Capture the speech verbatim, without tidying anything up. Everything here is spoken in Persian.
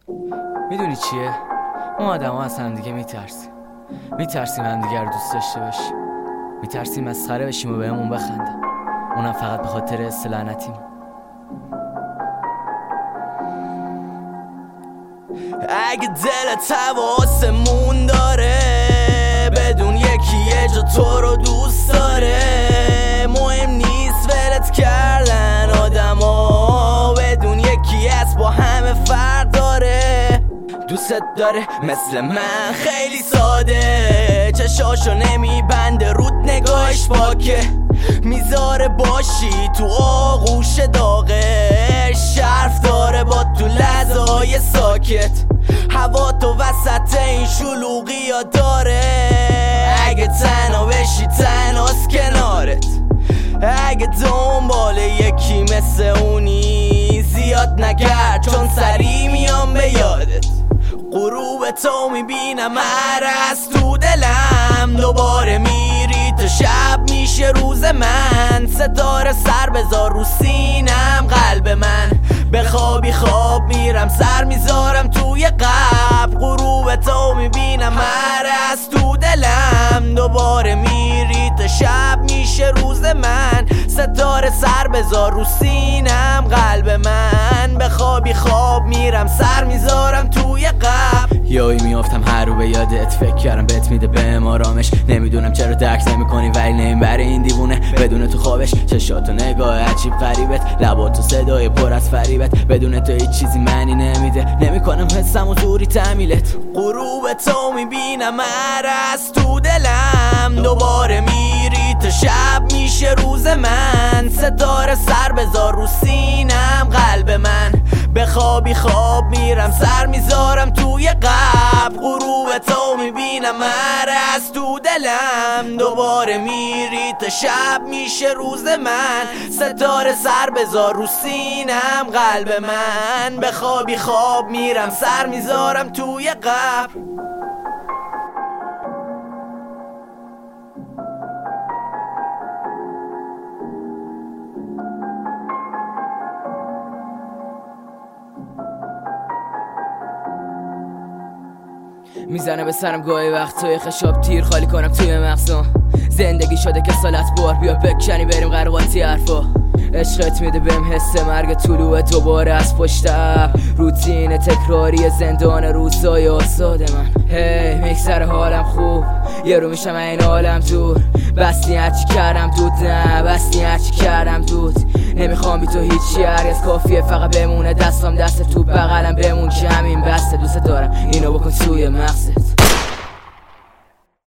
میدونی چیه؟ ما آدم ها از هم دیگه میترسیم میترسیم هم دیگه رو دوست داشته باشیم، میترسیم مسخره بشیم و بهمون بخندن، اونم فقط به خاطر حس لعنتیم. اگه دلت حواسمون داره بدون یکی یه جا تو رو دوست داره، مهم نیست ولت کردن آدم ها، بدون یکی از با همه فرق داره. دوست داره مثل من خیلی ساده، چشاشو نمیبنده رود نگاهش پاکه، میذاره باشی تو آغوش داغش، شرف داره با تو لحظه های ساکت، هوا تو وسط این شلوغی ها داره. اگه تنها بشی تنهاست کنارت، اگه دنبال یکی مثل اونی زیاد نگرد چون سری میام به یادت. غروب تو میبینم هر از تو دلم، دوباره میری تا شب میشه روز من، ستاره سر بذار رو سینم قلب من، به خوابی خواب میرم سر میذارم توی قبر. غروب تو میبینم هر از تو دلم، دوباره میری تا شب میشه روز من، ستاره سر بذار رو سینم قلب من، به خوابی خواب میرم سر میذارم توی قبر. یایی میافتم هر رو به یادت، فکر کردم بهت میده بهم آرامش، نمیدونم چرا درک نمیکنی ولی نمیبره این دیوونه بدون تو خوابش. چشات و نگاه عجیب غریبت، لبات و صدای پر از فریبت، بدون تو هیچ چیزی معنی نمیده، نمیکنم حسم و زوری تعمیلت. غروب تو میبینم هر از تو دلم، دوباره میری تا شب میشه روز من، ستاره سر بذار رو سینم قلب من، به خوابی خواب میرم سر میذارم توی قبر. غروب تو میبینم هر از تو دلم، دوباره میری تا شب میشه روز من، ستاره سر بذار رو سینم قلب من، به خوابی خواب میرم سر میذارم توی قبر. میزنه به سرم گاهی وقت توی خشاب تیر خالی کنم توی مغزم، زندگی شده که سالت بار بیا بکنی بریم قرقاتی حرفا، عشقت میده بهم حس مرگ طلوع دوباره از پشتم، روتین تکراری زندان روزای آساد من. هی میگذره حالم خوب، یه رو میشم این عالم دور، بستی هرچی کردم دود، نه بستی هرچی کردم دود، نمیخوام بی تو هیچی هرگز، کافیه فقط بمونه دستم دست تو بغلم بمون که همین بسته، دوست دارم اینو بکن توی مغزت.